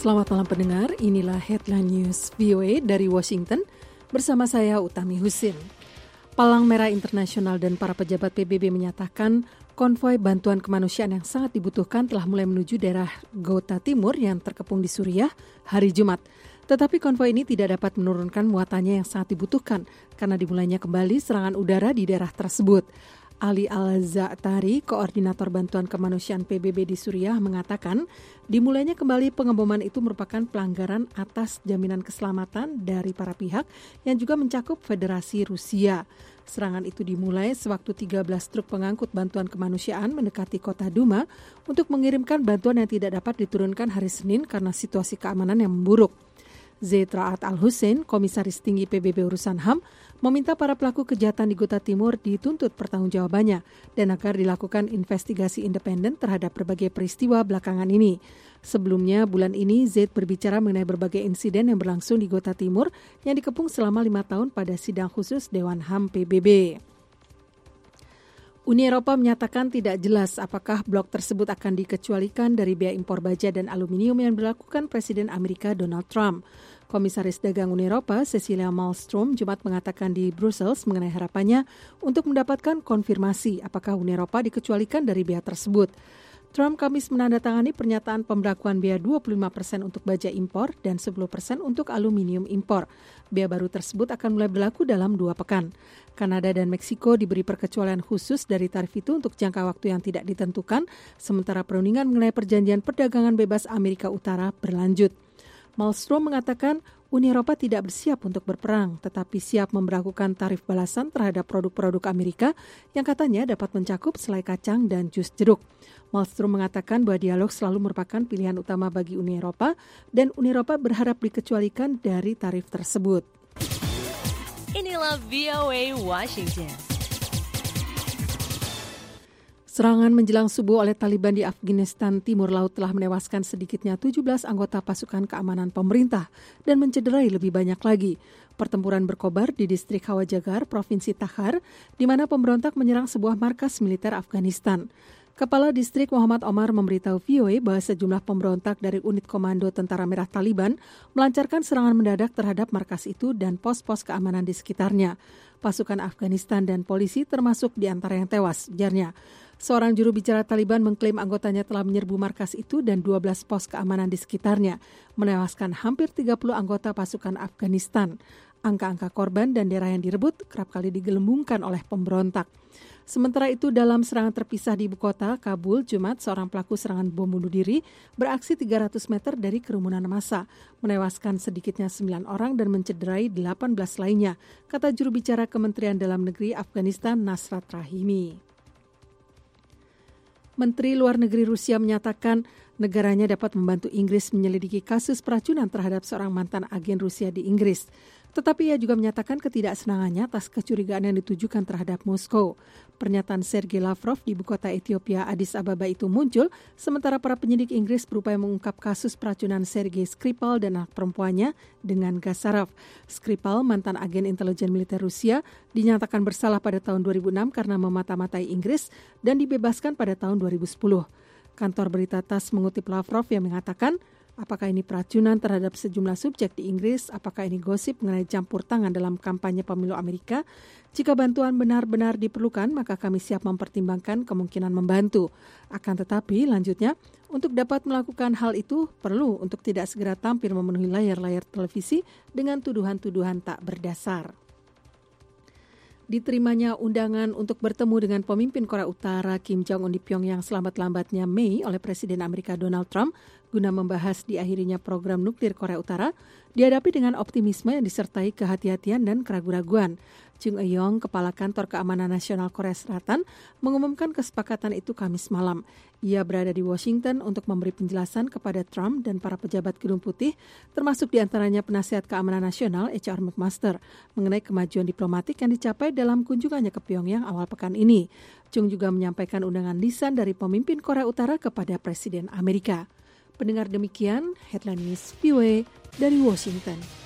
Selamat malam pendengar, inilah Headline News VOA dari Washington bersama saya Utami Husin. Palang Merah Internasional dan para pejabat PBB menyatakan konvoi bantuan kemanusiaan yang sangat dibutuhkan telah mulai menuju daerah Ghouta Timur yang terkepung di Suriah hari Jumat. Tetapi konvoi ini tidak dapat menurunkan muatannya yang sangat dibutuhkan karena dimulainya kembali serangan udara di daerah tersebut. Ali Al-Za'atari, koordinator bantuan kemanusiaan PBB di Suriah, mengatakan dimulainya kembali pengeboman itu merupakan pelanggaran atas jaminan keselamatan dari para pihak yang juga mencakup Federasi Rusia. Serangan itu dimulai sewaktu 13 truk pengangkut bantuan kemanusiaan mendekati kota Duma untuk mengirimkan bantuan yang tidak dapat diturunkan hari Senin karena situasi keamanan yang memburuk. Zaid Ra'ad Al-Hussein, komisaris tinggi PBB urusan HAM, meminta para pelaku kejahatan di Ghouta Timur dituntut pertanggungjawabannya dan agar dilakukan investigasi independen terhadap berbagai peristiwa belakangan ini. Sebelumnya, bulan ini Zaid berbicara mengenai berbagai insiden yang berlangsung di Ghouta Timur yang dikepung selama 5 tahun pada sidang khusus Dewan HAM PBB. Uni Eropa menyatakan tidak jelas apakah blok tersebut akan dikecualikan dari biaya impor baja dan aluminium yang dilakukan Presiden Amerika Donald Trump. Komisaris Dagang Uni Eropa, Cecilia Malmström, Jumat mengatakan di Brussels mengenai harapannya untuk mendapatkan konfirmasi apakah Uni Eropa dikecualikan dari biaya tersebut. Trump Kamis menandatangani pernyataan pemberakuan biaya 25% untuk baja impor dan 10% untuk aluminium impor. Biaya baru tersebut akan mulai berlaku dalam 2 pekan. Kanada dan Meksiko diberi perkecualian khusus dari tarif itu untuk jangka waktu yang tidak ditentukan, sementara perundingan mengenai perjanjian perdagangan bebas Amerika Utara berlanjut. Malmström mengatakan Uni Eropa tidak bersiap untuk berperang, tetapi siap memberlakukan tarif balasan terhadap produk-produk Amerika yang katanya dapat mencakup selai kacang dan jus jeruk. Malmström mengatakan bahwa dialog selalu merupakan pilihan utama bagi Uni Eropa dan Uni Eropa berharap dikecualikan dari tarif tersebut. Inilah VOA Washington. Serangan menjelang subuh oleh Taliban di Afghanistan Timur Laut telah menewaskan sedikitnya 17 anggota pasukan keamanan pemerintah dan mencederai lebih banyak lagi. Pertempuran berkobar di distrik Hawajagar, Provinsi Takhar, di mana pemberontak menyerang sebuah markas militer Afghanistan. Kepala Distrik Muhammad Omar memberitahu VOA bahwa sejumlah pemberontak dari unit komando Tentara Merah Taliban melancarkan serangan mendadak terhadap markas itu dan pos-pos keamanan di sekitarnya. Pasukan Afghanistan dan polisi termasuk di antara yang tewas, ujarnya. Seorang juru bicara Taliban mengklaim anggotanya telah menyerbu markas itu dan 12 pos keamanan di sekitarnya, menewaskan hampir 30 anggota pasukan Afghanistan. Angka-angka korban dan daerah yang direbut kerap kali digelembungkan oleh pemberontak. Sementara itu, dalam serangan terpisah di ibu kota, Kabul, Jumat, seorang pelaku serangan bom bunuh diri beraksi 300 meter dari kerumunan massa, menewaskan sedikitnya 9 orang dan mencederai 18 lainnya, kata juru bicara Kementerian Dalam Negeri Afghanistan Nasrat Rahimi. Menteri Luar Negeri Rusia menyatakan negaranya dapat membantu Inggris menyelidiki kasus peracunan terhadap seorang mantan agen Rusia di Inggris. Tetapi ia juga menyatakan ketidaksenangannya atas kecurigaan yang ditujukan terhadap Moskow. Pernyataan Sergei Lavrov di ibu kota Ethiopia Addis Ababa itu muncul sementara para penyidik Inggris berupaya mengungkap kasus peracunan Sergei Skripal dan anak perempuannya dengan gas saraf. Skripal, mantan agen intelijen militer Rusia, dinyatakan bersalah pada tahun 2006 karena memata-matai Inggris dan dibebaskan pada tahun 2010. Kantor berita TASS mengutip Lavrov yang mengatakan, apakah ini peracunan terhadap sejumlah subjek di Inggris? Apakah ini gosip mengenai campur tangan dalam kampanye pemilu Amerika? Jika bantuan benar-benar diperlukan, maka kami siap mempertimbangkan kemungkinan membantu. Akan tetapi, lanjutnya, untuk dapat melakukan hal itu, perlu untuk tidak segera tampil memenuhi layar-layar televisi dengan tuduhan-tuduhan tak berdasar. Diterimanya undangan untuk bertemu dengan pemimpin Korea Utara Kim Jong-un di Pyongyang selambat-lambatnya Mei oleh Presiden Amerika Donald Trump guna membahas diakhirinya program nuklir Korea Utara dihadapi dengan optimisme yang disertai kehati-hatian dan keraguan-raguan. Chung Eui-yong, Kepala Kantor Keamanan Nasional Korea Selatan, mengumumkan kesepakatan itu Kamis malam. Ia berada di Washington untuk memberi penjelasan kepada Trump dan para pejabat Gedung Putih, termasuk diantaranya Penasihat Keamanan Nasional H.R. McMaster, mengenai kemajuan diplomatik yang dicapai dalam kunjungannya ke Pyongyang awal pekan ini. Chung juga menyampaikan undangan lisan dari pemimpin Korea Utara kepada Presiden Amerika. Pendengar demikian, Headline News VOA dari Washington.